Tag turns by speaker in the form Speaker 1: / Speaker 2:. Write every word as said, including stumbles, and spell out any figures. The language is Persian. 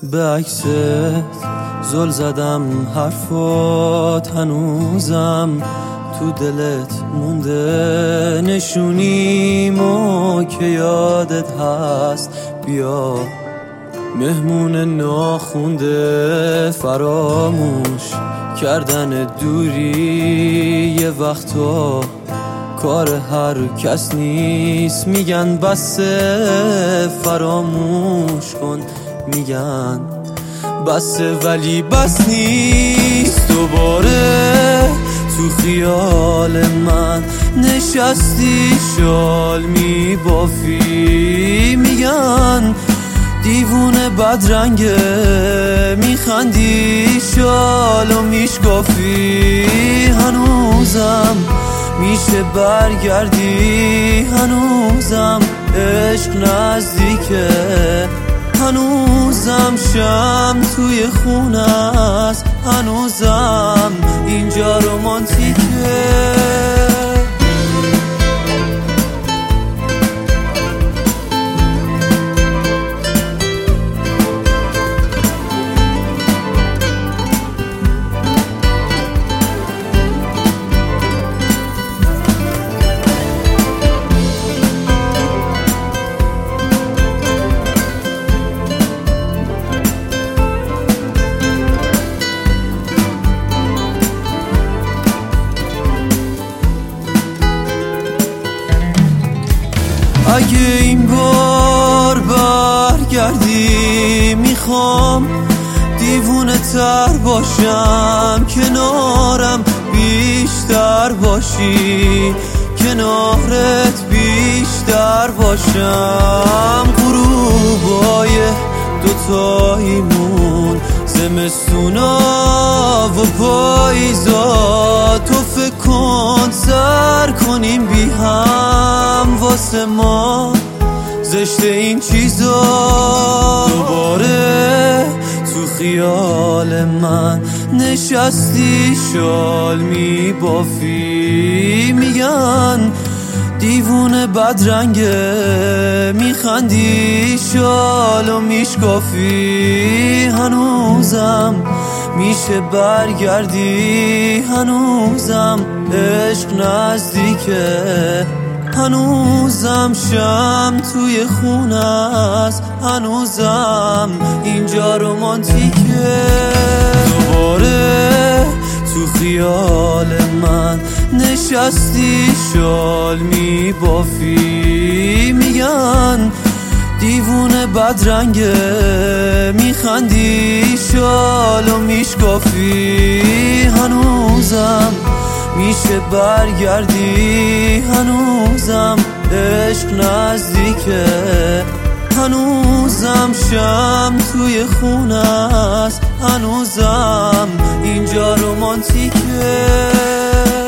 Speaker 1: به عکست زل زدم، حرفات هنوزم تو دلت مونده، نشونیمو که یادت هست. بیا مهمون ناخونده، فراموش کردن دوری یه وقتا کار هر کس نیست. میگن بسه فراموش کن، میگن بسه ولی بس نیست. دوباره تو خیال من نشستی، شال میبافی، میگن دیوونه بدرنگه، میخندی شالو میشکافی. هنوزم میشه برگردی، هنوزم عشق نزدیکه، هنوزم شم توی خونه است، هنوزم اینجا رومانتیکه. اگه این بار برگردی، میخوام دیوونه تر باشم، کنارم بیشتر باشی، کنارت بیشتر باشم. غروبای دوتاییمون، زمستونا و پاییزا، تو فکر کن سر کنیم بی هم، واسه ما زشت این چیزا. دوباره تو خیال من نشستی، شال میبافی، میگن دیوونه بدرنگه، میخندی شالو میشکافی. هنوزم میشه برگردی، هنوزم عشق نزدیکه، هنوزم شم توی خونه است، هنوزم اینجا رومانتیکه. دوباره تو خیال من نشستی، شال میبافی، میگن دیوونه بدرنگه، میخندی شالو میشکافی. هنوزم میشه برگردی، هنوزم عشق نزدیکه، هنوزم شم توی خونه است، هنوزم اینجا رومانتیکه.